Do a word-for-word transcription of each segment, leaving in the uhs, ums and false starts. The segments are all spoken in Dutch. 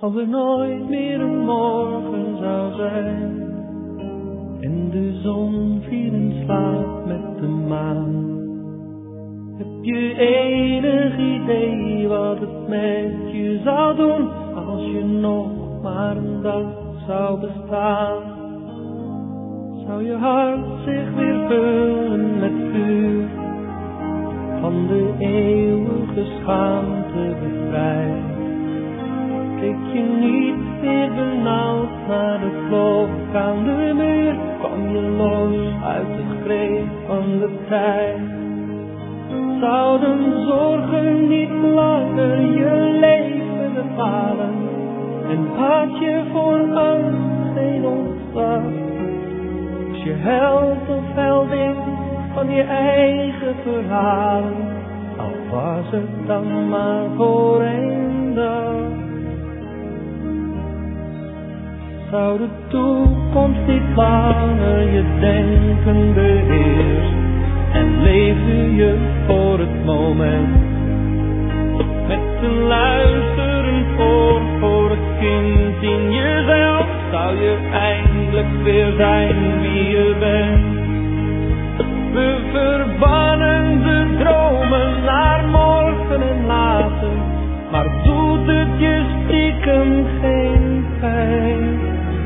als er nooit meer een morgen zou zijn en de zon viel in slaap met de maan. Heb je enig idee wat het met je zou doen als je nog maar een dag zou bestaan? Zou je hart zich weer vullen met vuur, van de eeuwige schaamte bevrijd? Keek je niet meer benauwd naar de klok aan de muur, kwam je los uit de greep van de tijd? Zouden zorgen niet langer je leven bepalen en had je voor angst geen ontslag? Was je held of heldin van je eigen verhalen, al was het dan maar voor één dag? Zou de toekomst niet langer je denken beheersen en leefde je voor het moment met een luisterend oor voor het kind in jezelf? Zou je eindelijk weer zijn wie je bent? We verbannen de dromen naar morgen en later, maar doet het je stiekem geen pijn?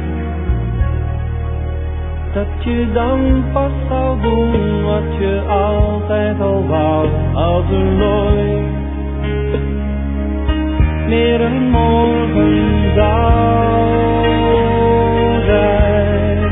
Dat je dan pas zou doen wat je altijd al wou, als er nooit meer een morgen zou zijn.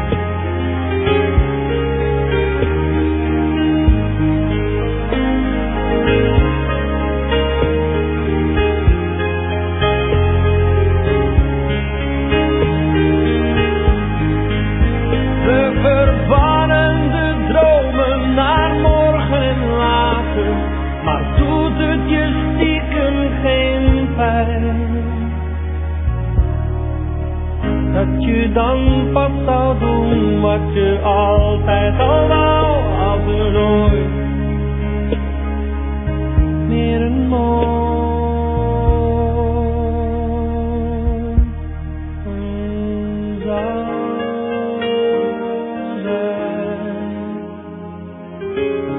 We verbannen de dromen naar morgen en later, maar doet het je stiekem geen pijn? Dat je dan pas zou doen wat je altijd al wou, als er nooit meer een morgen zou zijn.